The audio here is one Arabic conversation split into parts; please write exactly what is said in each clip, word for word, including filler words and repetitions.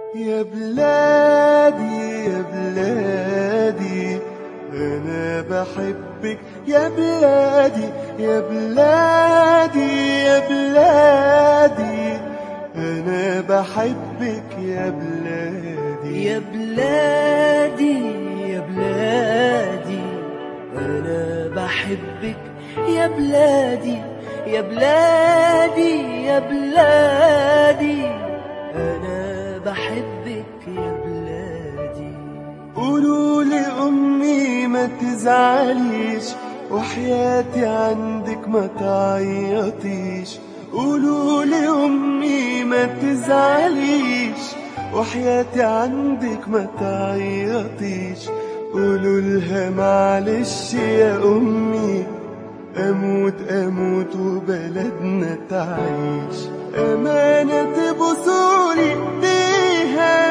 يا بلادي يا بلادي أنا بحبك يا بلادي يا بلادي يا بلادي أنا بحبك يا بلادي يا بلادي يا بلادي أنا بحبك يا بلادي يا بلادي يا بلادي أنا بحبك يا بلادي. قولوا لأمي ما تزعليش وحياتي عندك ما تعيطيش. قولوا لأمي ما تزعليش وحياتي عندك ما تعيطيش. قولوا لها معلش يا أمي أموت أموت وبلدنا تعيش. أمانة تبوسولي ايديها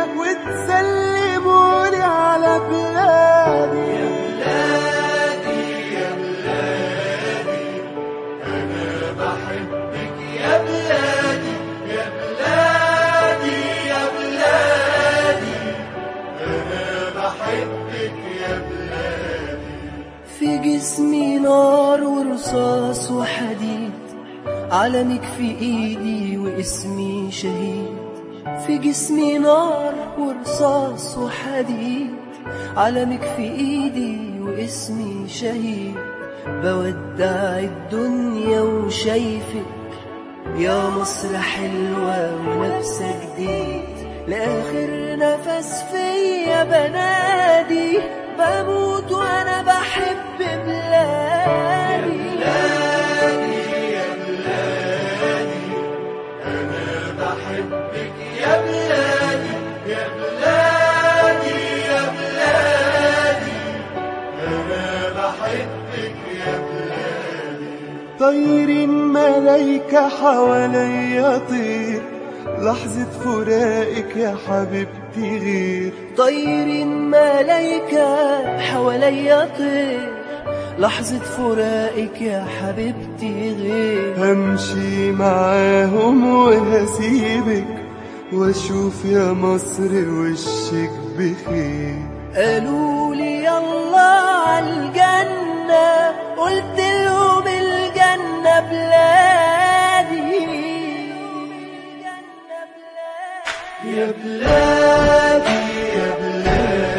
وتسلمولي على بلادي. يا بلادي يا بلادي أنا بحبك يا بلادي يا بلادي يا بلادي أنا بحبك يا بلادي. في جسمي نار ورصاص وحديد، علمك في ايدي واسمي شهيد. في جسمي نار ورصاص وحديد، علمك في ايدي واسمي شهيد. بودع الدنيا وشايفك يا مصر حلوة ولابسة جديد. لآخر نفس فيا بنادي بموت وانا بحب بلادي. يا بلادي أنا بحبك يا بلادي يا بلادي يا بلادي أنا بحبك يا بلادي. طيرين ملايكة حواليا طير، لحظة فراقك يا حبيبتي غير. طيرين ملايكة حواليا طير، لحظة فراقك يا حبيبتي غير. همشي معاهم وهسيبك واشوف يا مصر وشك بخير. قالوا لي يلا عالجنة، قلت لهم الجنة بلادي. يا بلادي يا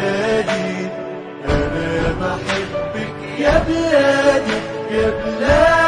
بلادي أنا بحبك يا بلادي يا بلادي